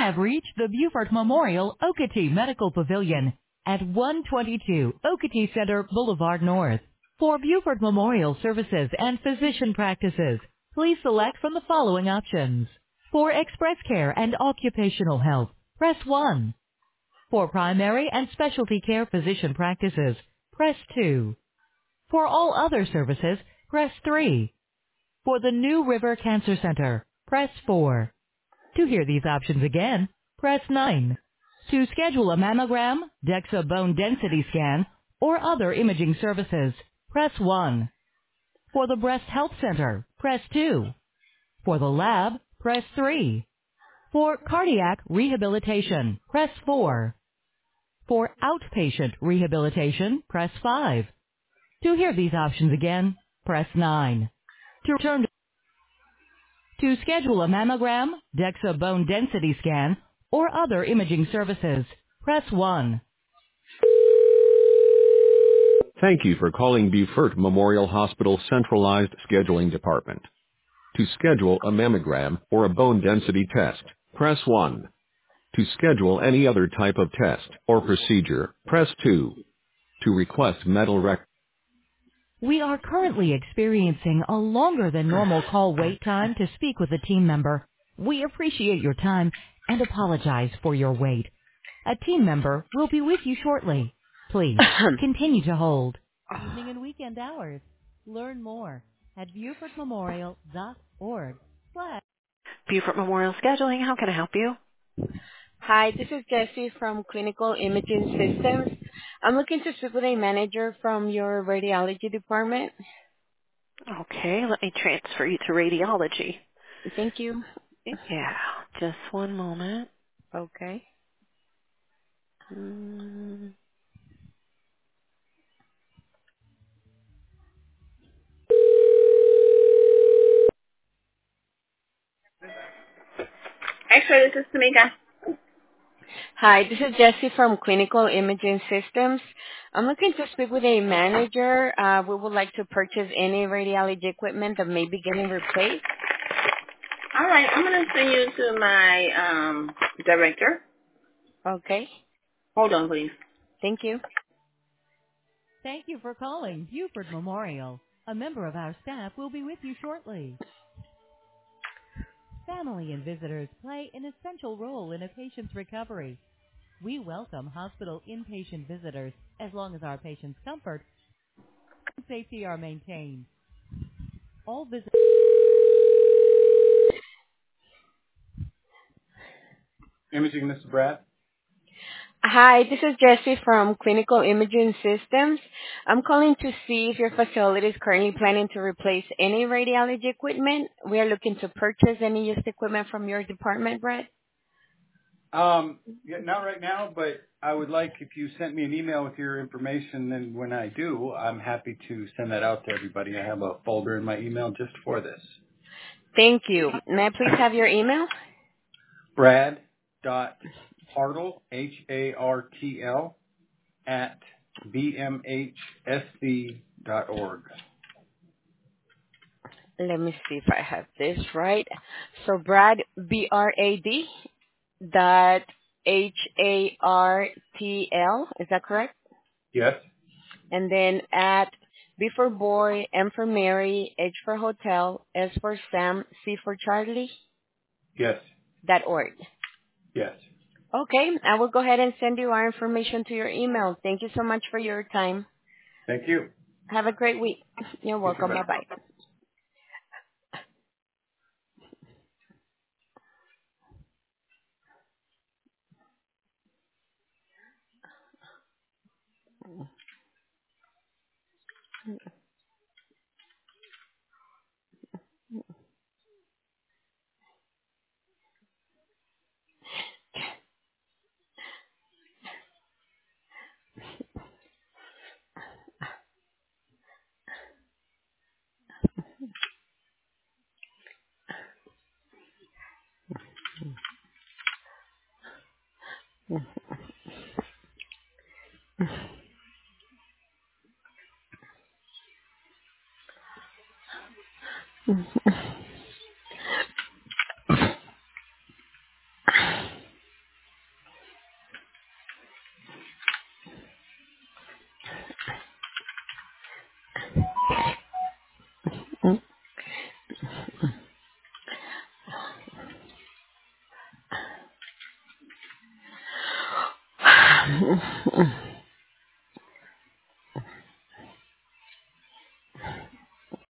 have reached the Buford Memorial Okatee Medical Pavilion at 122 Okatee Center Boulevard North. For Buford Memorial Services and physician practices, please select from the following options. For Express Care and Occupational Health, press 1. For primary and specialty care physician practices, press 2. For all other services, press 3. For the New River Cancer Center, press 4. To hear these options again, press 9. To schedule a mammogram, DEXA bone density scan, or other imaging services, press 1. For the Breast Health Center, press 2. For the lab, press 3. For cardiac rehabilitation, press 4. For outpatient rehabilitation, press 5. To hear these options again, press 9. To return to schedule a mammogram, DEXA bone density scan, or other imaging services, press 1. Thank you for calling Beaufort Memorial Hospital Centralized Scheduling Department. To schedule a mammogram or a bone density test, press 1. To schedule any other type of test or procedure, press 2. To request medical records. We are currently experiencing a longer than normal call wait time to speak with a team member. We appreciate your time and apologize for your wait. A team member will be with you shortly. Please continue to hold. Evening and weekend hours. Learn more at BeaufortMemorial.org. Beaufort Memorial Scheduling, how can I help you? Hi, this is Jessie from Clinical Imaging Systems. I'm looking to speak with a manager from your radiology department. Okay, let me transfer you to radiology. Thank you. Yeah, just one moment. Okay. X-ray, this is Tamika. Hi, this is Jessie from Clinical Imaging Systems. I'm looking to speak with a manager. We would like to purchase any radiology equipment that may be getting replaced. All right, I'm going to send you to my director. Okay. Hold on, please. Thank you. Thank you for calling Buford Memorial. A member of our staff will be with you shortly. Family and visitors play an essential role in a patient's recovery. We welcome hospital inpatient visitors as long as our patient's comfort and safety are maintained. All visitors. Imaging, this is Brad. Hi, this is Jessie from Clinical Imaging Systems. I'm calling to see if your facility is currently planning to replace any radiology equipment. We are looking to purchase any used equipment from your department, Brett. Yeah, not right now, but I would like if you sent me an email with your information, then when I do, I'm happy to send that out to everybody. I have a folder in my email just for this. Thank you. May I please have your email? Brad.Hartl, Hartl, at bmhsc.org. Let me see if I have this right. So Brad, B-R-A-D dot H-A-R-T-L, is that correct? Yes? And then at B for boy, M for Mary, H for hotel, S for Sam, C for Charlie, Yes. .org. Yes. Okay, I will go ahead and send you our information to your email. Thank you so much for your time. Thank you. Have a great week. You're You too, welcome. bye. Bye-bye.